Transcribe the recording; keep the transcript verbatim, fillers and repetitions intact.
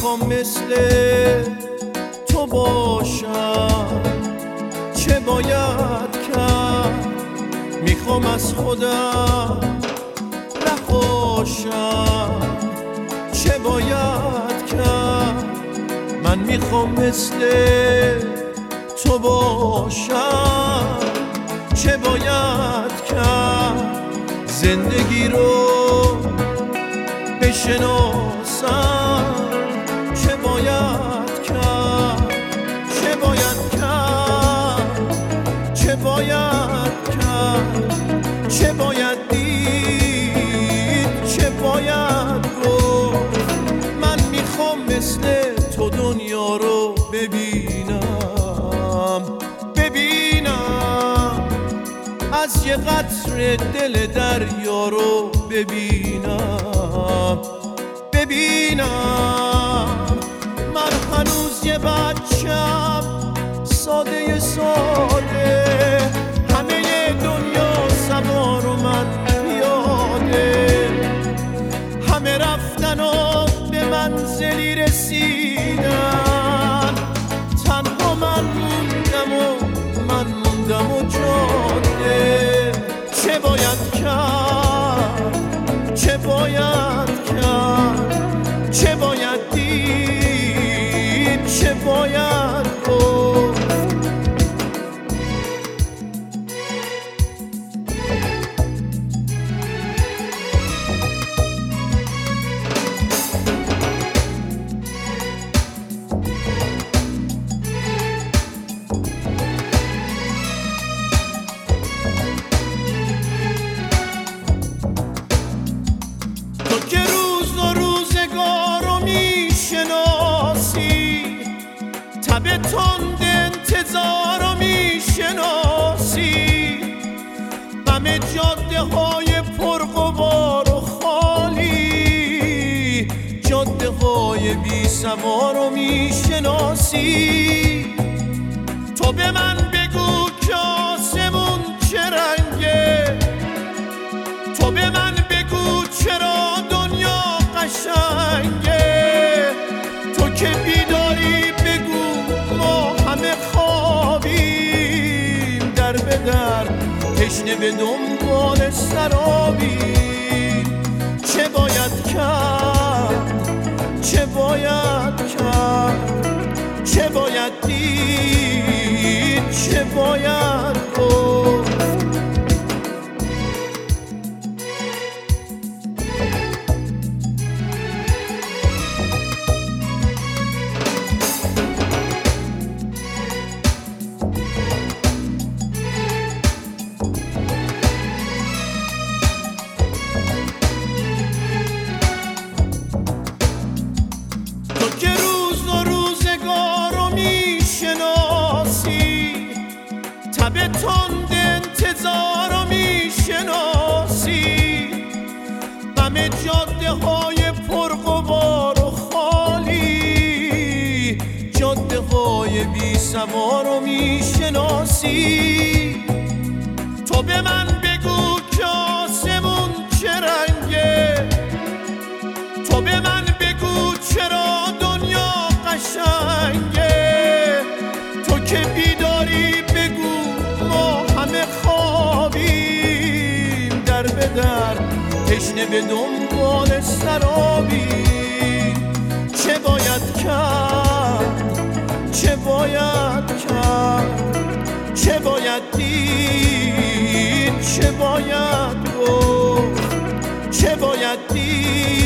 میخوام مثل تو باشم، چه باید کرد؟ میخوام از خودم نخواشم، چه باید کرد؟ من میخوام مثل تو باشم، چه باید کرد؟ زندگی رو بشناسم، چه باید کرد؟ چه باید کرد؟ چه باید کرد؟ چه باید دید؟ چه باید گفت؟ من میخوام مثل تو دنیا رو ببینم، ببینم از یه قطره دل دریا رو ببینم، ببینم من هنوز یه بچم ساده ساده، همه دنیا سوار و من پیاده، همه رفتن و به منزلی رسیدن، تنها من موندم و من موندم و جاده. چه باید کرد؟ چه باید کرد؟ چه باید دید؟ چه باید گفت؟ تو که روز و روزگار رو میشناسی، تب تند انتظار رو میشناسی، غم جاده های پرغبار و خالی، جاده های بی سوار رو میشناسی. تو به من بگو که آسمون چه رنگه، تو به من بگو چرا دنیا قشنگه، تو که بیداری بگو ما همه خوابیم، در به در تشنه به دنبال سرابیم. چه باید کرد؟ چه باید کرد؟ چه باید دید؟ چه باید گفت؟ تو که روز و روزگار رو میشناسی، تب تند انتظار رو میشناسی، غم جاده های پرغبار و خالی، جاده های بی سوار رو میشناسی. تو به من بگو که آسمون چه رنگه، تو به من بگو چرا دنیا قشنگه، تو که بیداری بگو ما همه خوابیم، در به در تشنه به دنبال سرابیم. چه باید کرد؟ چه باید کرد؟ چه باید دید؟ چه باید گفت؟ چه باید دید؟